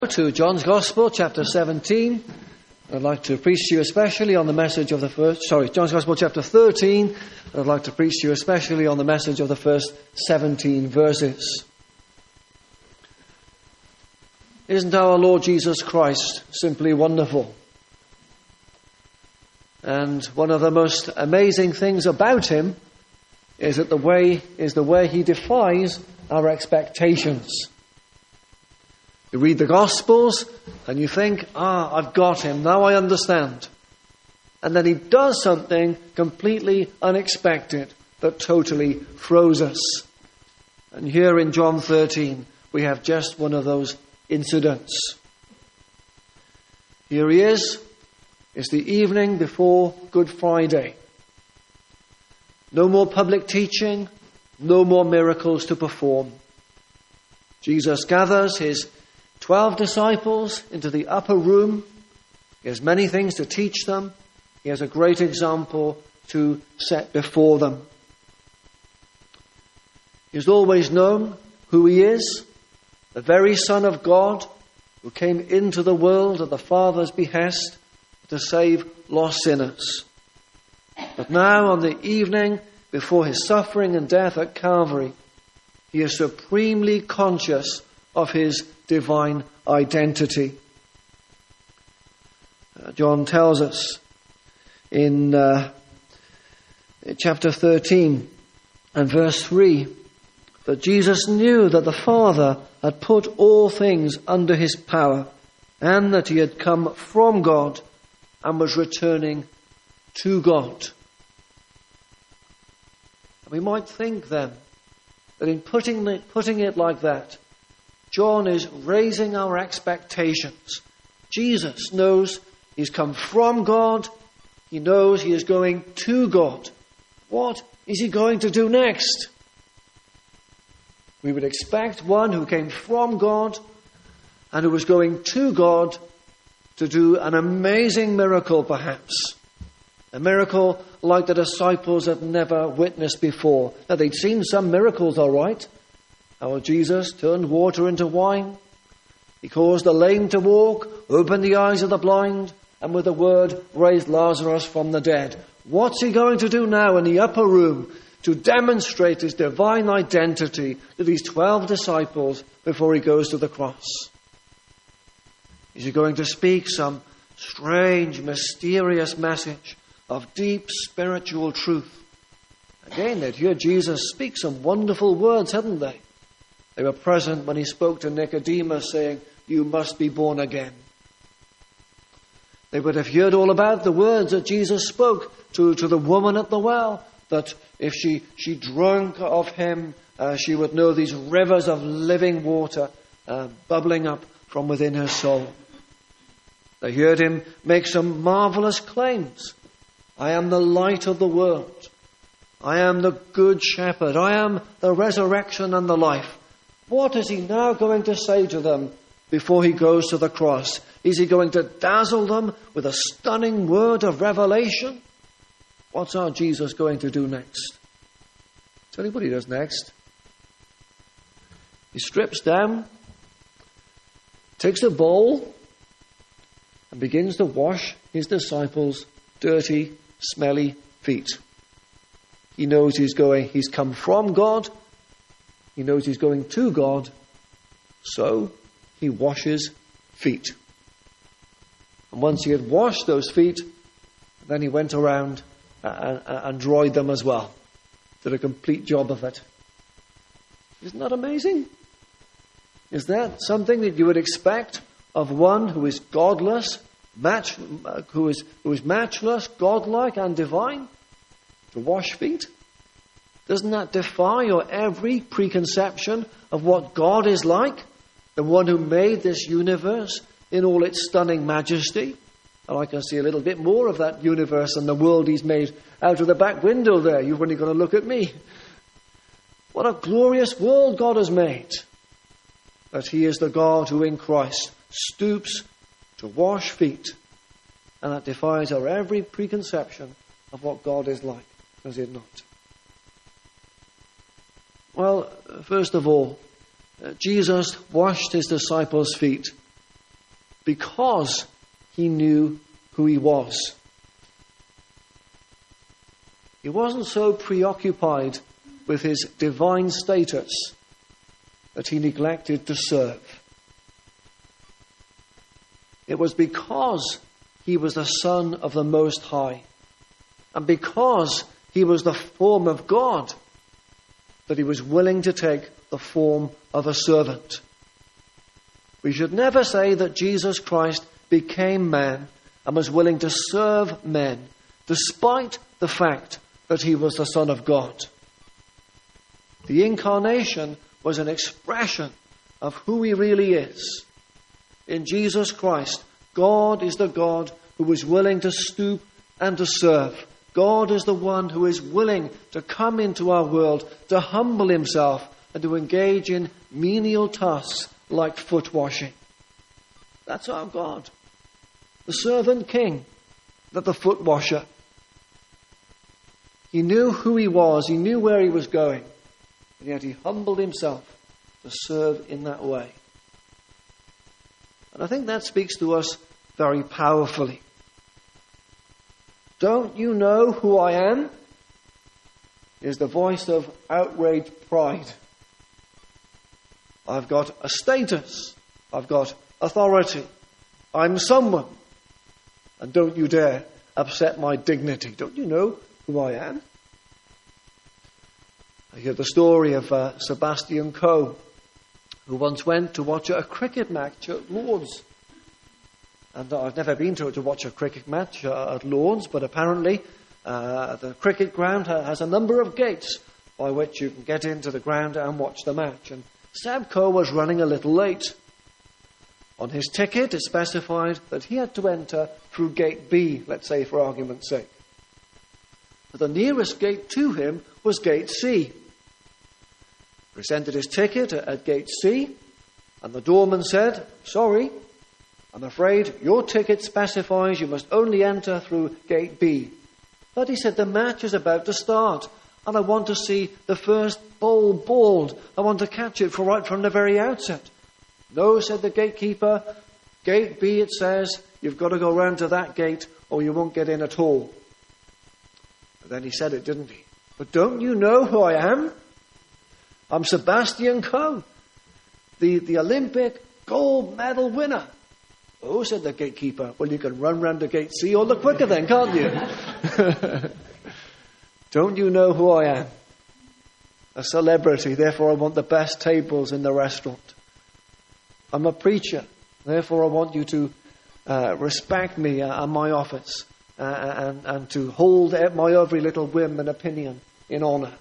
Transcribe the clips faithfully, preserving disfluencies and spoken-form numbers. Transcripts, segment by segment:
To John's Gospel, chapter seventeen. I'd like to preach to you especially on the message of the first, sorry, John's Gospel, chapter thirteen. I'd like to preach to you especially on the message of the first seventeen verses. Isn't our Lord Jesus Christ simply wonderful? And one of the most amazing things about him is that the way is the way he defies our expectations. You read the Gospels and you think, ah, I've got him, now I understand. And then he does something completely unexpected that totally throws us. And here in John thirteen, we have just one of those incidents. Here he is. It's the evening before Good Friday. No more public teaching, no more miracles to perform. Jesus gathers his Twelve disciples into the upper room. He has many things to teach them. He has a great example to set before them. He has always known who he is, the very Son of God who came into the world at the Father's behest to save lost sinners. But now, on the evening before his suffering and death at Calvary, he is supremely conscious of his divine identity. Uh, John tells us in uh, chapter thirteen and verse three that Jesus knew that the Father had put all things under his power and that he had come from God and was returning to God. And we might think then that in putting it, putting it like that, John is raising our expectations. Jesus knows he's come from God. He knows he is going to God. What is he going to do next? We would expect one who came from God and who was going to God to do an amazing miracle, perhaps. A miracle like the disciples had never witnessed before. Now, they'd seen some miracles, all right. How Jesus turned water into wine. He caused the lame to walk, opened the eyes of the blind, and with a word raised Lazarus from the dead. What's he going to do now in the upper room to demonstrate his divine identity to these twelve disciples before he goes to the cross? Is he going to speak some strange, mysterious message of deep spiritual truth? Again, they'd hear Jesus speak some wonderful words, hadn't they? They were present when he spoke to Nicodemus saying, you must be born again. They would have heard all about the words that Jesus spoke to, to the woman at the well, that if she, she drank of him, uh, she would know these rivers of living water uh, bubbling up from within her soul. They heard him make some marvelous claims. I am the light of the world. I am the good shepherd. I am the resurrection and the life. What is he now going to say to them before he goes to the cross? Is he going to dazzle them with a stunning word of revelation? What's our Jesus going to do next? Tell you what he does next. He strips down, takes a bowl, and begins to wash his disciples' dirty, smelly feet. He knows he's going, he's come from God. He knows he's going to God, so he washes feet. And once he had washed those feet, then he went around and, and dried them as well. Did a complete job of it. Isn't that amazing? Is that something that you would expect of one who is godless, match, who is who is matchless, godlike and divine? To wash feet? Doesn't that defy your every preconception of what God is like? The one who made this universe in all its stunning majesty. And I can see a little bit more of that universe and the world he's made out of the back window there. You've only got to look at me. What a glorious world God has made. But he is the God who in Christ stoops to wash feet. And that defies our every preconception of what God is like. Does it not? Well, first of all, uh, Jesus washed his disciples' feet because he knew who he was. He wasn't so preoccupied with his divine status that he neglected to serve. It was because he was the Son of the Most High, and because he was the form of God, that he was willing to take the form of a servant. We should never say that Jesus Christ became man and was willing to serve men, despite the fact that he was the Son of God. The incarnation was an expression of who he really is. In Jesus Christ, God is the God who is willing to stoop and to serve. God is the one who is willing to come into our world, to humble himself, and to engage in menial tasks like foot washing. That's our God. The servant king, not the foot washer. He knew who he was, he knew where he was going, and yet he humbled himself to serve in that way. And I think that speaks to us very powerfully. Don't you know who I am? Is the voice of outraged pride. I've got a status. I've got authority. I'm someone. And don't you dare upset my dignity. Don't you know who I am? I hear the story of uh, Sebastian Coe, who once went to watch a cricket match at Lord's. And I've never been to, to watch a cricket match uh, at Lord's, but apparently uh, the cricket ground ha- has a number of gates by which you can get into the ground and watch the match. And Seb Coe was running a little late. On his ticket, it specified that he had to enter through gate B, let's say for argument's sake. But the nearest gate to him was gate C. Presented his ticket at, at gate C, and the doorman said, "Sorry, I'm afraid your ticket specifies you must only enter through gate B. But," he said, "the match is about to start, and I want to see the first ball balled. I want to catch it for right from the very outset." "No," said the gatekeeper, "gate B, it says, you've got to go round to that gate or you won't get in at all." But then he said it, didn't he? "But don't you know who I am? I'm Sebastian Coe, the, the Olympic gold medal winner." "Oh," said the gatekeeper, "well, you can run round to gate C all the quicker then, can't you?" "Don't you know who I am? A celebrity, therefore I want the best tables in the restaurant. I'm a preacher, therefore I want you to uh, respect me uh, and my office uh, and, and to hold my every little whim and opinion in honour.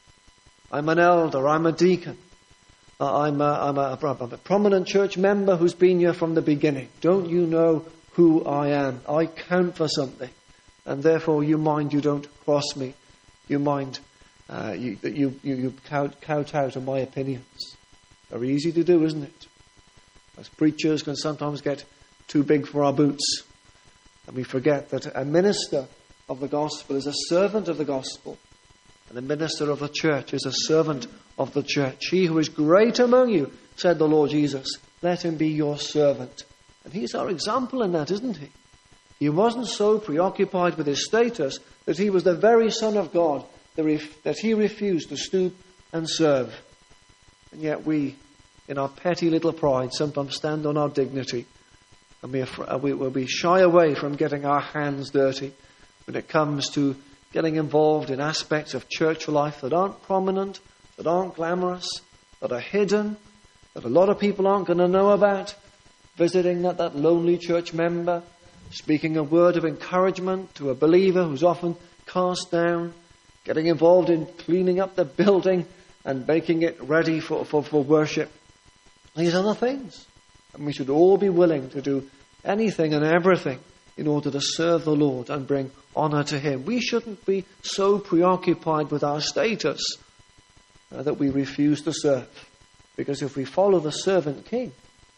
I'm an elder, I'm a deacon. Uh, I'm, a, I'm, a, I'm a prominent church member who's been here from the beginning. Don't you know who I am? I count for something. And therefore you mind you don't cross me. You mind uh, you, that you, you, you kowtow to my opinions." Very easy to do, isn't it? As preachers can sometimes get too big for our boots. And we forget that a minister of the gospel is a servant of the gospel. And a minister of the church is a servant of the church. "He who is great among you," said the Lord Jesus, "let him be your servant." And he's our example in that, isn't he? He wasn't so preoccupied with his status that he was the very Son of God, that he refused to stoop and serve. And yet we, in our petty little pride, sometimes stand on our dignity, and we, we will be shy away from getting our hands dirty when it comes to getting involved in aspects of church life that aren't prominent, that aren't glamorous, that are hidden, that a lot of people aren't going to know about. Visiting that, that lonely church member, speaking a word of encouragement to a believer who's often cast down, getting involved in cleaning up the building and making it ready for, for, for worship. These are the things. And we should all be willing to do anything and everything in order to serve the Lord and bring honour to him. We shouldn't be so preoccupied with our status uh, that we refuse to serve. Because if we follow the servant king,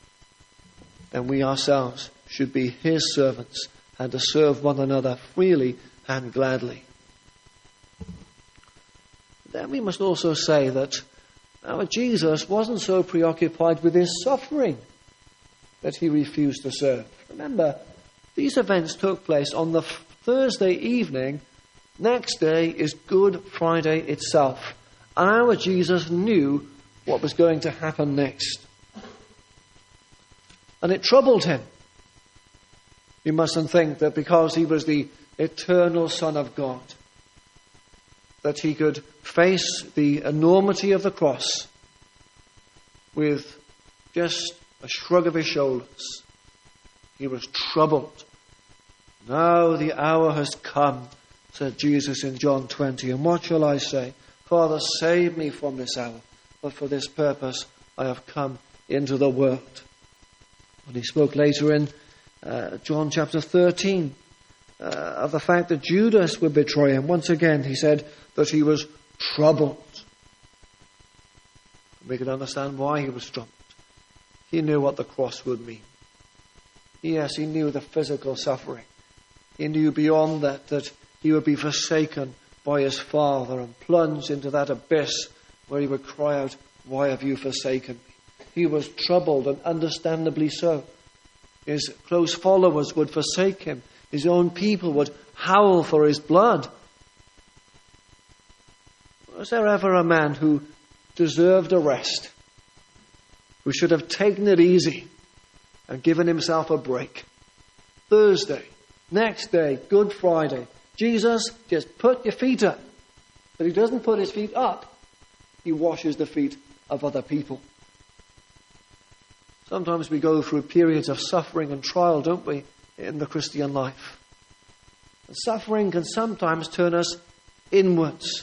then we ourselves should be his servants and to serve one another freely and gladly. Then we must also say that our Jesus wasn't so preoccupied with his suffering. that he refused to serve. Remember, these events took place on the Thursday evening. Next day is Good Friday itself. And our Jesus knew what was going to happen next. And it troubled him. You mustn't think that because he was the eternal Son of God, that he could face the enormity of the cross with just a shrug of his shoulders. He was troubled. Now the hour has come, said Jesus in John twenty. And what shall I say? Father, save me from this hour. But for this purpose I have come into the world. And he spoke later in uh, John chapter thirteen uh, of the fact that Judas would betray him. Once again, he said that he was troubled. We can understand why he was troubled. He knew what the cross would mean. Yes, he knew the physical suffering. He knew beyond that that he would be forsaken by his Father and plunged into that abyss where he would cry out, "Why have you forsaken me?" He was troubled, and understandably so. His close followers would forsake him. His own people would howl for his blood. Was there ever a man who deserved arrest, who should have taken it easy and given himself a break? Thursday, next day, Good Friday, Jesus, just put your feet up. But he doesn't put his feet up. He washes the feet of other people. Sometimes we go through periods of suffering and trial, don't we, in the Christian life? And suffering can sometimes turn us inwards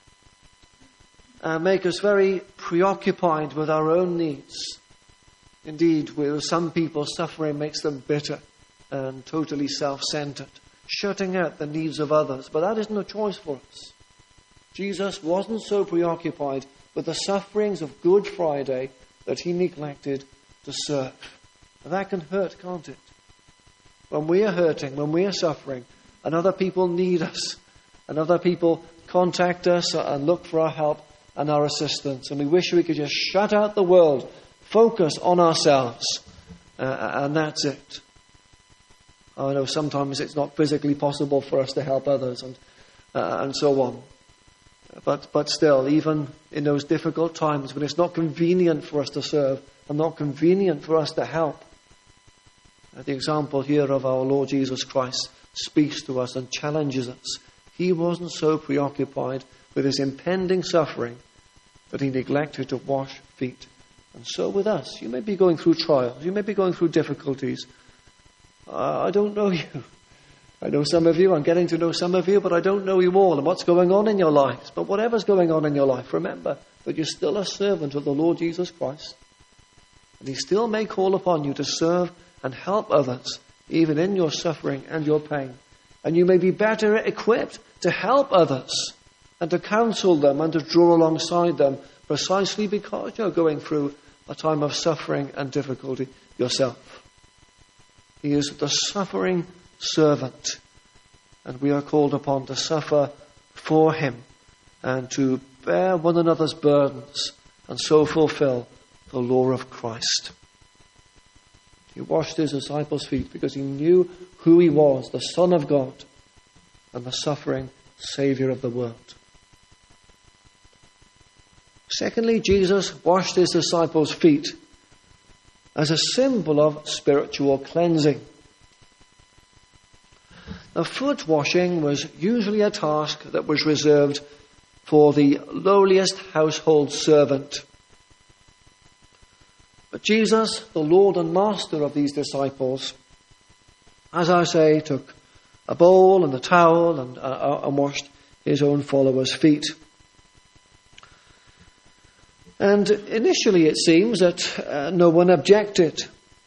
and make us very preoccupied with our own needs. Indeed, with some people, suffering makes them bitter and totally self-centered, shutting out the needs of others. But that isn't a choice for us. Jesus wasn't so preoccupied with the sufferings of Good Friday that he neglected to serve. And that can hurt, can't it? When we are hurting, when we are suffering, and other people need us, and other people contact us and look for our help and our assistance, and we wish we could just shut out the world, focus on ourselves, uh, and that's it. I know sometimes it's not physically possible for us to help others, and uh, and so on. But but still, even in those difficult times when it's not convenient for us to serve and not convenient for us to help, uh, the example here of our Lord Jesus Christ speaks to us and challenges us. He wasn't so preoccupied with his impending suffering that he neglected to wash feet. And so with us, you may be going through trials, you may be going through difficulties. Uh, I don't know you. I know some of you, I'm getting to know some of you, but I don't know you all and what's going on in your lives. But whatever's going on in your life, remember that you're still a servant of the Lord Jesus Christ. And he still may call upon you to serve and help others, even in your suffering and your pain. And you may be better equipped to help others and to counsel them and to draw alongside them precisely because you're going through a time of suffering and difficulty yourself. He is the suffering servant, and we are called upon to suffer for him and to bear one another's burdens and so fulfill the law of Christ. He washed his disciples' feet because he knew who he was, the Son of God and the suffering Saviour of the world. Secondly, Jesus washed his disciples' feet as a symbol of spiritual cleansing. Now, foot washing was usually a task that was reserved for the lowliest household servant. But Jesus, the Lord and Master of these disciples, as I say, took a bowl and a towel and, uh, and washed his own followers' feet. And initially it seems that uh, no one objected.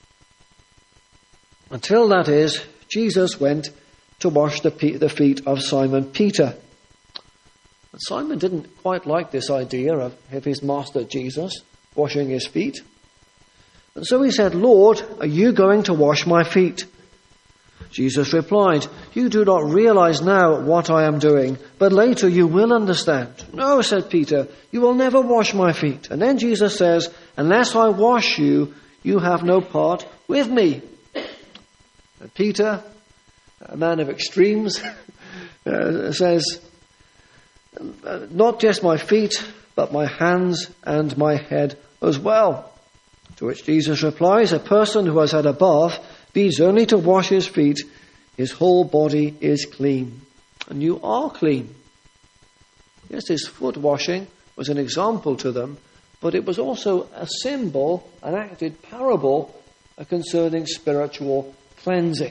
Until, that is, Jesus went to wash the, pe- the feet of Simon Peter. And Simon didn't quite like this idea of, of his master Jesus washing his feet. And so he said, "Lord, are you going to wash my feet?" Jesus replied, "You do not realize now what I am doing, but later you will understand." "No," said Peter, "you will never wash my feet." And then Jesus says, "Unless I wash you, you have no part with me. And Peter, a man of extremes, uh, says, not just my feet, but my hands and my head as well. To which Jesus replies, a person who has had a bath needs only to wash his feet. His whole body is clean. And you are clean. Yes, his foot washing was an example to them, but it was also a symbol, an acted parable concerning spiritual cleansing.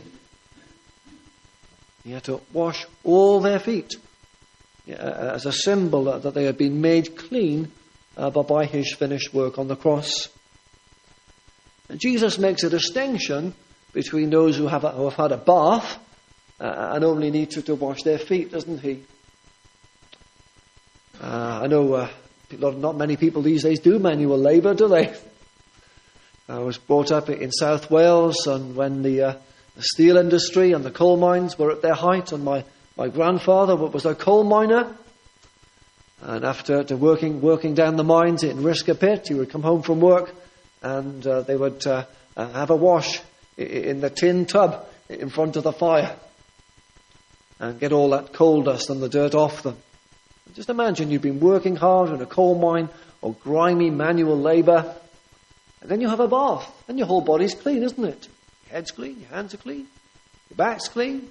He had to wash all their feet as a symbol that they had been made clean uh, by his finished work on the cross. And Jesus makes a distinction between those who have, who have had a bath uh, and only need to, to wash their feet, doesn't he? Uh, I know uh, not many people these days do manual labour, do they? I was brought up in South Wales, and when the, uh, the steel industry and the coal mines were at their height, and my, my grandfather was a coal miner, and after to working working down the mines in Risker Pit, he would come home from work, and uh, they would uh, uh, have a wash in the tin tub in front of the fire and get all that coal dust and the dirt off them. Just imagine you've been working hard in a coal mine or grimy manual labour, and then you have a bath, and your whole body's clean, isn't it? Your head's clean, your hands are clean, your back's clean.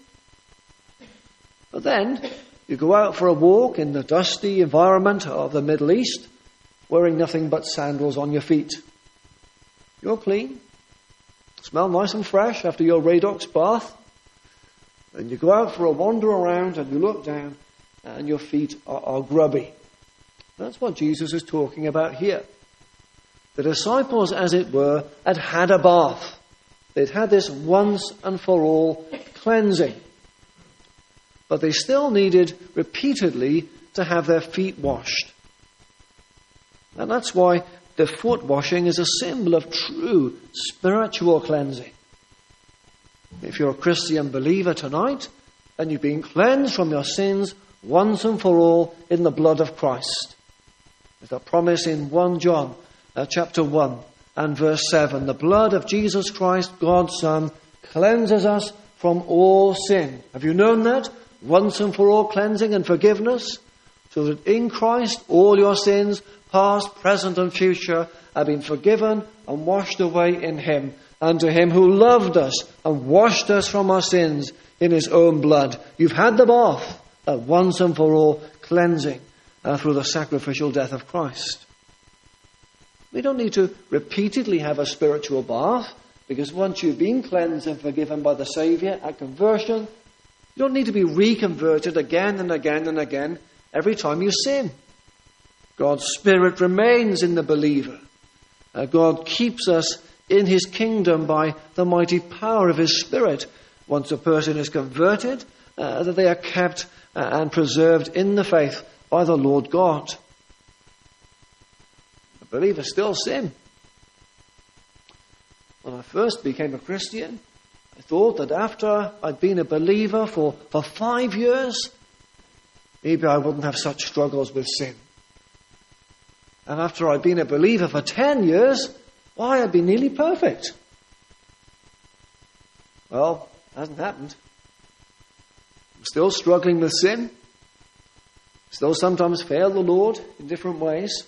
But then you go out for a walk in the dusty environment of the Middle East, wearing nothing but sandals on your feet. You're clean, smell nice and fresh after your Radox bath. And you go out for a wander around and you look down and your feet are, are grubby. That's what Jesus is talking about here. The disciples, as it were, had had a bath. They'd had this once and for all cleansing. But they still needed repeatedly to have their feet washed. And that's why the foot washing is a symbol of true spiritual cleansing. If you're a Christian believer tonight, then you've been cleansed from your sins once and for all in the blood of Christ. There's a promise in First John uh, chapter one and verse seven. The blood of Jesus Christ, God's Son, cleanses us from all sin. Have you known that? Once and for all cleansing and forgiveness, so that in Christ all your sins, past, present and future, have been forgiven and washed away in him. And to him who loved us and washed us from our sins in his own blood. You've had the bath, that once and for all cleansing uh, through the sacrificial death of Christ. We don't need to repeatedly have a spiritual bath, because once you've been cleansed and forgiven by the Saviour at conversion, you don't need to be reconverted again and again and again every time you sin. God's Spirit remains in the believer. Uh, God keeps us in his kingdom by the mighty power of his Spirit. Once a person is converted, uh, that they are kept uh, and preserved in the faith by the Lord God. The believers still sin. When I first became a Christian, I thought that after I'd been a believer for, for five years, maybe I wouldn't have such struggles with sin. And after I'd been a believer for ten years, why, I'd be nearly perfect. Well, it hasn't happened. I'm still struggling with sin. Still sometimes fail the Lord in different ways.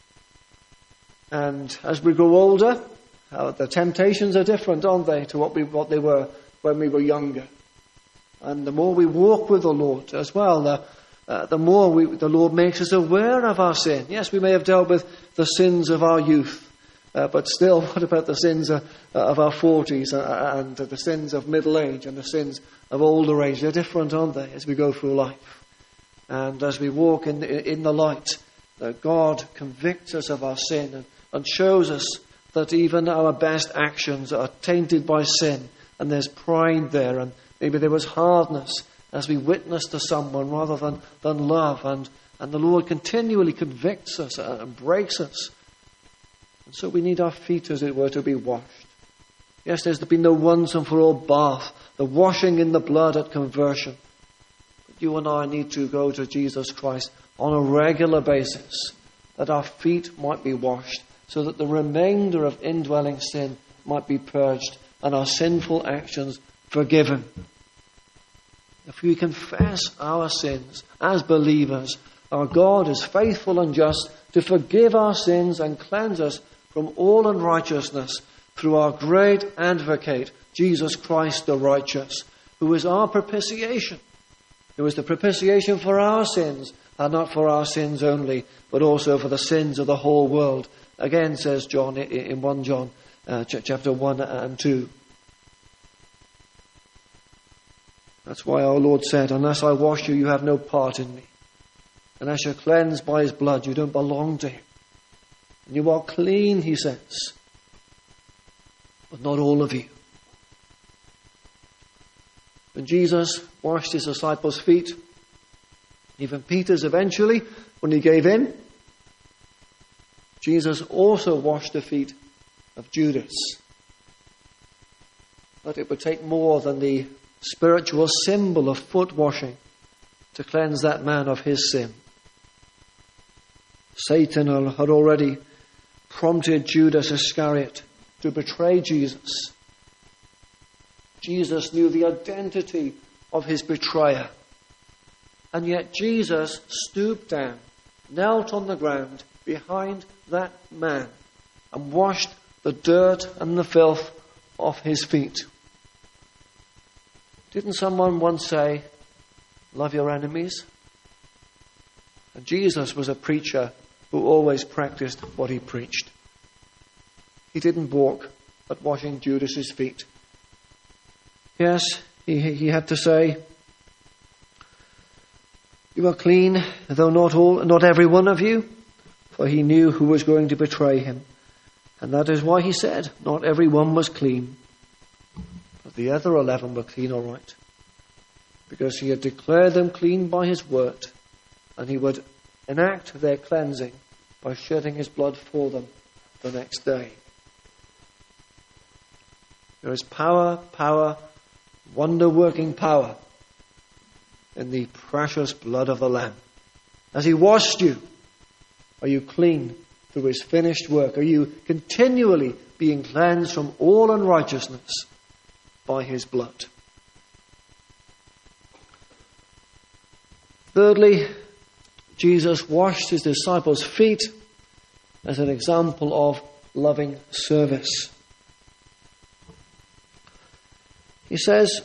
And as we grow older, uh, the temptations are different, aren't they, to what we what they were when we were younger. And the more we walk with the Lord as well, the, uh, the more we, the Lord makes us aware of our sin. Yes, we may have dealt with the sins of our youth. Uh, but still, what about the sins uh, of our forties uh, and uh, the sins of middle age and the sins of older age? They're different, aren't they, as we go through life? And as we walk in, in the light, uh, God convicts us of our sin and, and shows us that even our best actions are tainted by sin. And there's pride there, and maybe there was hardness as we witness to someone rather than, than love. And, and the Lord continually convicts us and breaks us. And so we need our feet, as it were, to be washed. Yes, there's been the once and for all bath, the washing in the blood at conversion. But you and I need to go to Jesus Christ on a regular basis, that our feet might be washed, so that the remainder of indwelling sin might be purged and our sinful actions forgiven. If we confess our sins as believers, our God is faithful and just to forgive our sins and cleanse us from all unrighteousness through our great advocate, Jesus Christ the righteous, who is our propitiation. Who is the propitiation for our sins, and not for our sins only, but also for the sins of the whole world. Again, says John in First John uh, chapter one and two. That's why our Lord said, unless I wash you, you have no part in me. Unless you're cleansed by his blood, you don't belong to him. And you are clean, he says. But not all of you. When Jesus washed his disciples' feet, even Peter's eventually, when he gave in, Jesus also washed the feet of Judas. But it would take more than the spiritual symbol of foot washing to cleanse that man of his sin. Satan had already prompted Judas Iscariot to betray Jesus. Jesus knew the identity of his betrayer. And yet Jesus stooped down, knelt on the ground behind that man, and washed the dirt and the filth off his feet. Didn't someone once say, love your enemies? And Jesus was a preacher who always practiced what he preached. He didn't balk at washing Judas's feet. Yes, he, he had to say, you are clean, though not all, not every one of you, for he knew who was going to betray him. And that is why he said, not every one was clean. But the other eleven were clean, all right. Because he had declared them clean by his word, and he would enact their cleansing by shedding his blood for them the next day. There is power, power, wonder-working power in the precious blood of the Lamb. Has he washed you? Are you clean through his finished work? Are you continually being cleansed from all unrighteousness by his blood? Thirdly, Jesus washed his disciples' feet as an example of loving service. He says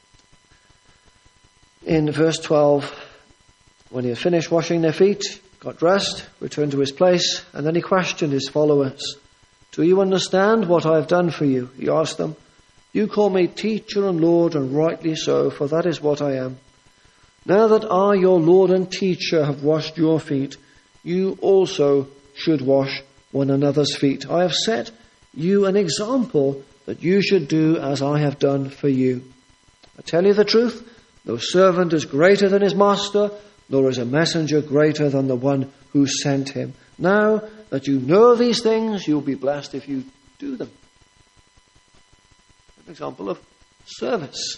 in verse twelve, when he had finished washing their feet, got dressed, returned to his place, and then he questioned his followers. Do you understand what I have done for you? He asked them. You call me teacher and Lord, and rightly so, for that is what I am. Now that I, your Lord and teacher, have washed your feet, you also should wash one another's feet. I have set you an example that you should do as I have done for you. I tell you the truth, no servant is greater than his master, nor is a messenger greater than the one who sent him. Now that you know these things, you'll be blessed if you do them. An example of service.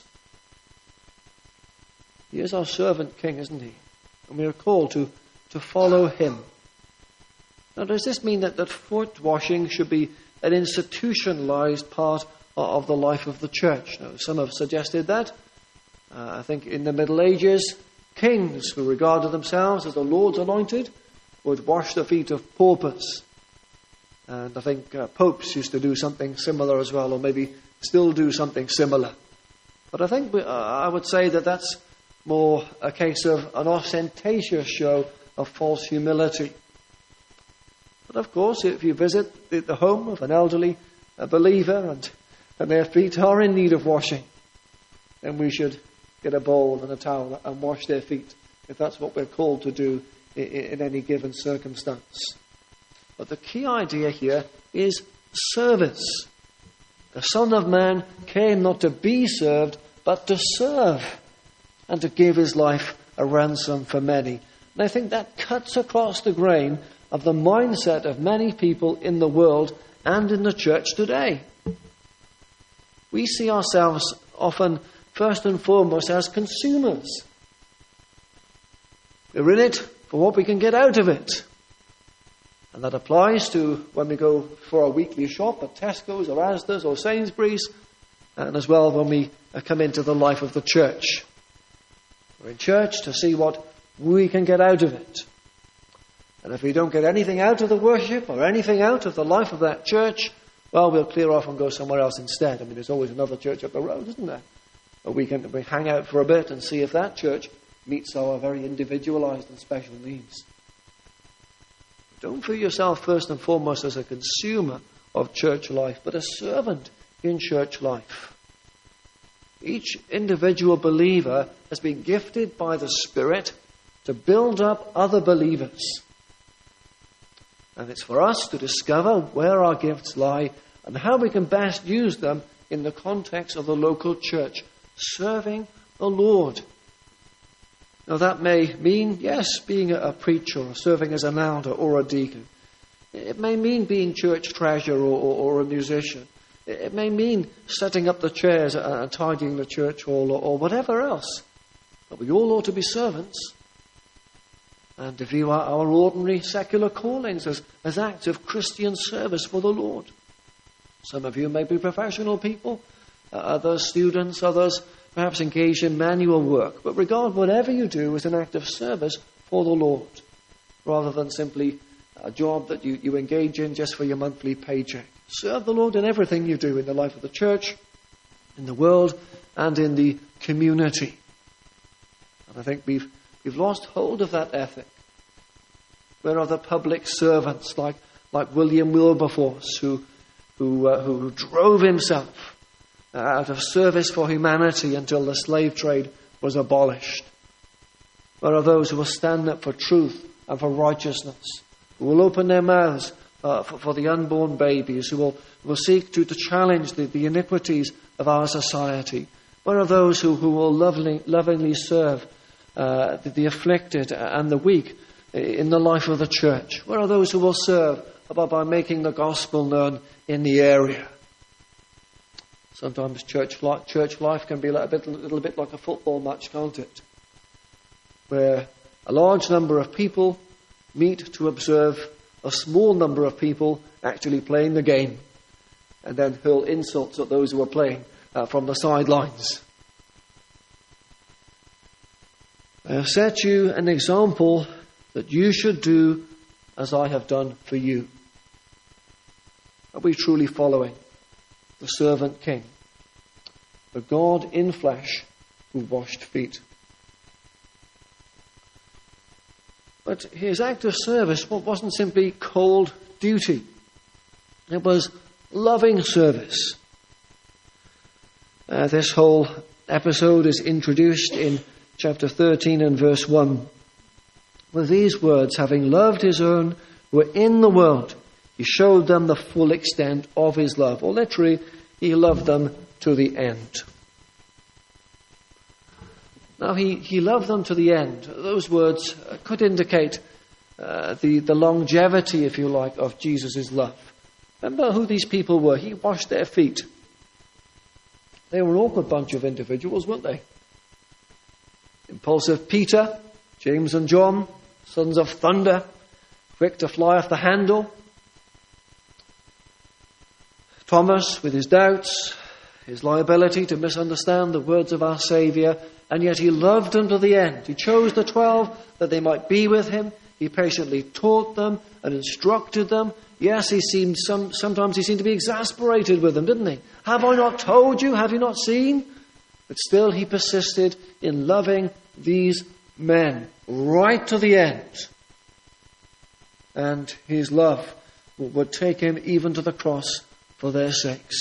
He is our servant king, isn't he? And we are called to, to follow him. Now, does this mean that, that foot washing should be an institutionalized part of the life of the church? Now, some have suggested that. Uh, I think in the Middle Ages, kings who regarded themselves as the Lord's anointed would wash the feet of paupers. And I think uh, popes used to do something similar as well, or maybe still do something similar. But I think we, uh, I would say that that's more a case of an ostentatious show of false humility. But of course, if you visit the, the home of an elderly uh, believer and, and their feet are in need of washing, then we should get a bowl and a towel and wash their feet, if that's what we're called to do in, in any given circumstance. But the key idea here is service. The Son of Man came not to be served, but to serve, and to give his life a ransom for many. And I think that cuts across the grain of the mindset of many people in the world and in the church today. We see ourselves often, first and foremost, as consumers. We're in it for what we can get out of it. And that applies to when we go for a weekly shop at Tesco's or Asda's or Sainsbury's, and as well when we come into the life of the church. We're in church to see what we can get out of it. And if we don't get anything out of the worship or anything out of the life of that church, well, we'll clear off and go somewhere else instead. I mean, there's always another church up the road, isn't there? But we can we hang out for a bit and see if that church meets our very individualized and special needs. Don't view yourself first and foremost as a consumer of church life, but a servant in church life. Each individual believer has been gifted by the Spirit to build up other believers. And it's for us to discover where our gifts lie and how we can best use them in the context of the local church, serving the Lord. Now that may mean, yes, being a preacher or serving as an elder or a deacon. It may mean being church treasurer or, or, or a musician. It may mean setting up the chairs and tidying the church hall or, or whatever else. But we all ought to be servants and to view our, our ordinary secular callings as, as acts of Christian service for the Lord. Some of you may be professional people, uh, others students, others perhaps engaged in manual work. But regard whatever you do as an act of service for the Lord, rather than simply a job that you, you engage in just for your monthly paycheck. Serve the Lord in everything you do in the life of the church, in the world, and in the community. And I think we've we've lost hold of that ethic. Where are the public servants like like William Wilberforce, who who uh, who drove himself out of service for humanity until the slave trade was abolished? Where are those who will stand up for truth and for righteousness, who will open their mouths uh, for, for the unborn babies, who will, will seek to, to challenge the, the iniquities of our society? Where are those who, who will lovingly, lovingly serve uh, the, the afflicted and the weak in the life of the church? Where are those who will serve by, by making the gospel known in the area? Sometimes church life, church life can be like a, bit, a little bit like a football match, can't it? Where a large number of people meet to observe a small number of people actually playing the game, and then hurl insults at those who are playing uh, from the sidelines. I have set you an example that you should do as I have done for you. Are we truly following the servant king, the God in flesh who washed feet? But his act of service wasn't simply cold duty. It was loving service. Uh, this whole episode is introduced in chapter thirteen and verse one. With these words, having loved his own who were in the world, he showed them the full extent of his love. Or literally, he loved them to the end. Now, he, he loved them to the end. Those words could indicate uh, the, the longevity, if you like, of Jesus' love. Remember who these people were. He washed their feet. They were an awkward bunch of individuals, weren't they? Impulsive Peter, James and John, sons of thunder, quick to fly off the handle. Thomas, with his doubts, his liability to misunderstand the words of our Saviour, and yet he loved them to the end. He chose the twelve that they might be with him. He patiently taught them and instructed them. Yes, he seemed some, sometimes he seemed to be exasperated with them, didn't he? Have I not told you? Have you not seen? But still he persisted in loving these men right to the end. And his love would take him even to the cross for their sakes.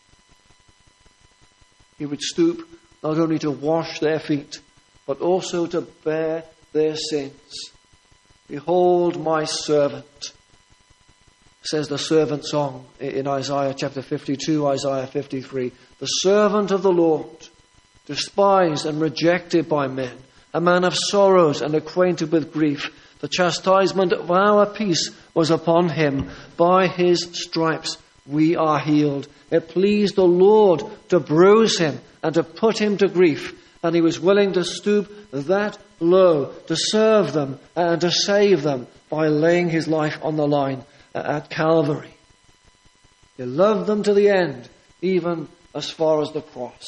He would stoop not only to wash their feet, but also to bear their sins. Behold my servant, says the servant song in Isaiah chapter fifty-two, Isaiah fifty-three. The servant of the Lord, despised and rejected by men, a man of sorrows and acquainted with grief. The chastisement of our peace was upon him. By his stripes we are healed. It pleased the Lord to bruise him and to put him to grief, and he was willing to stoop that low to serve them and to save them by laying his life on the line at Calvary. He loved them to the end, even as far as the cross.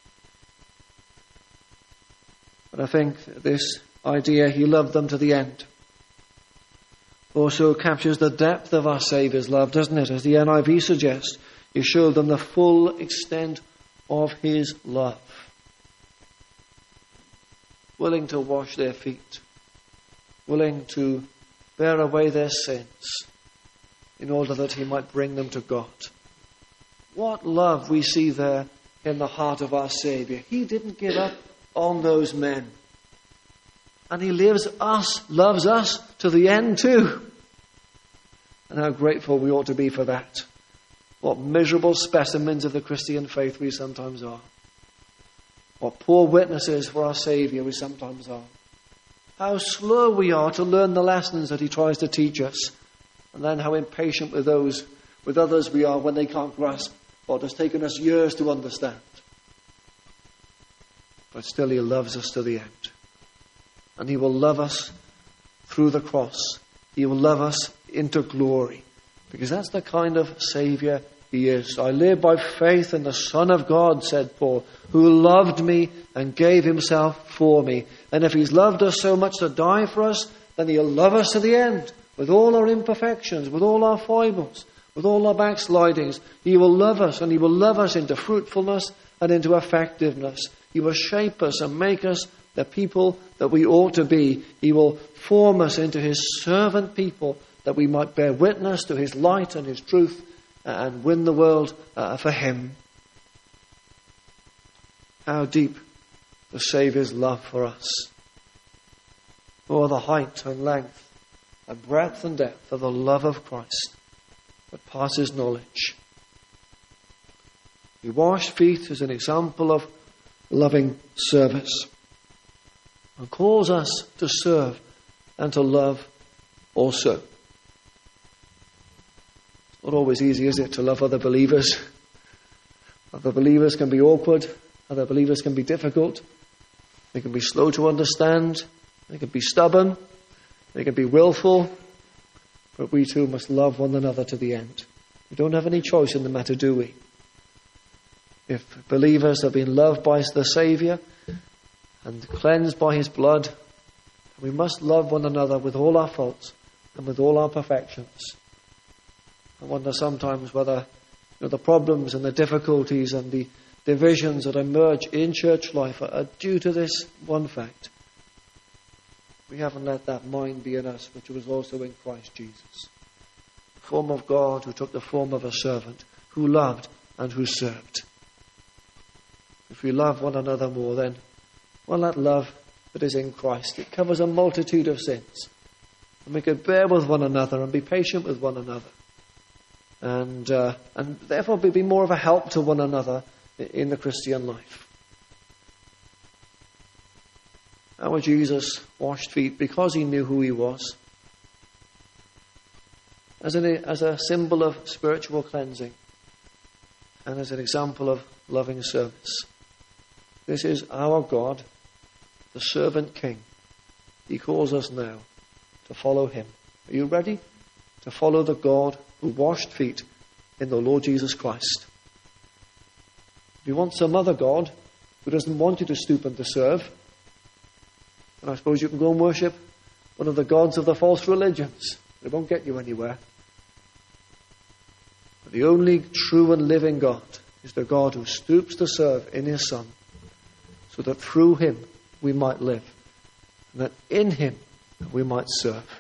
But I think this idea, he loved them to the end, also captures the depth of our Saviour's love, doesn't it? As the N I V suggests, he showed them the full extent of his love. Willing to wash their feet, willing to bear away their sins in order that he might bring them to God. What love we see there in the heart of our Saviour. He didn't give up on those men. And he lives us, loves us to the end too. And how grateful we ought to be for that. What miserable specimens of the Christian faith we sometimes are. What poor witnesses for our Saviour we sometimes are. How slow we are to learn the lessons that he tries to teach us. And then how impatient with those, with others we are when they can't grasp what has taken us years to understand. But still he loves us to the end. And he will love us through the cross. He will love us into glory. Because that's the kind of Saviour he is. I live by faith in the Son of God, said Paul, who loved me and gave himself for me. And if he's loved us so much to die for us, then he'll love us to the end. With all our imperfections, with all our foibles, with all our backslidings. He will love us, and he will love us into fruitfulness and into effectiveness. He will shape us and make us the people that we ought to be. He will form us into his servant people, that we might bear witness to his light and his truth and win the world uh, for him. How deep the Saviour's love for us. Oh, the height and length and breadth and depth of the love of Christ that passes knowledge. He washed feet as an example of loving service and calls us to serve and to love also. It's not always easy, is it, to love other believers? Other believers can be awkward. Other believers can be difficult. They can be slow to understand. They can be stubborn. They can be willful. But we too must love one another to the end. We don't have any choice in the matter, do we? If believers have been loved by the Saviour and cleansed by his blood, we must love one another with all our faults and with all our perfections. I wonder sometimes whether you know, the problems and the difficulties and the divisions that emerge in church life are, are due to this one fact. We haven't let that mind be in us, which was also in Christ Jesus. The form of God who took the form of a servant, who loved and who served. If we love one another more, then, well, that love that is in Christ, it covers a multitude of sins. And we could bear with one another and be patient with one another. And, uh, and therefore be more of a help to one another in the Christian life. Our Jesus washed feet because he knew who he was. As, an, as a symbol of spiritual cleansing. And as an example of loving service. This is our God, the servant king. He calls us now to follow him. Are you ready to follow the God who washed feet in the Lord Jesus Christ? If you want some other God who doesn't want you to stoop and to serve, and I suppose you can go and worship one of the gods of the false religions. It won't get you anywhere. But the only true and living God is the God who stoops to serve in his Son, so that through him we might live, and that in him we might serve.